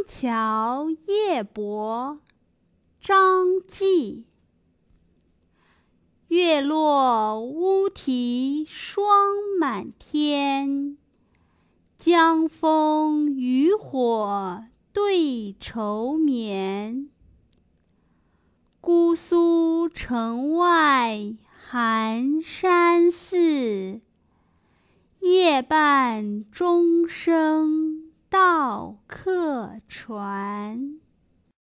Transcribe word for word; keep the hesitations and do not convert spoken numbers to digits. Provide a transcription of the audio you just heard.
桥夜泊，张继。月落乌啼霜满天，江枫渔火对愁眠。姑苏城外寒山寺，夜半钟声到客船。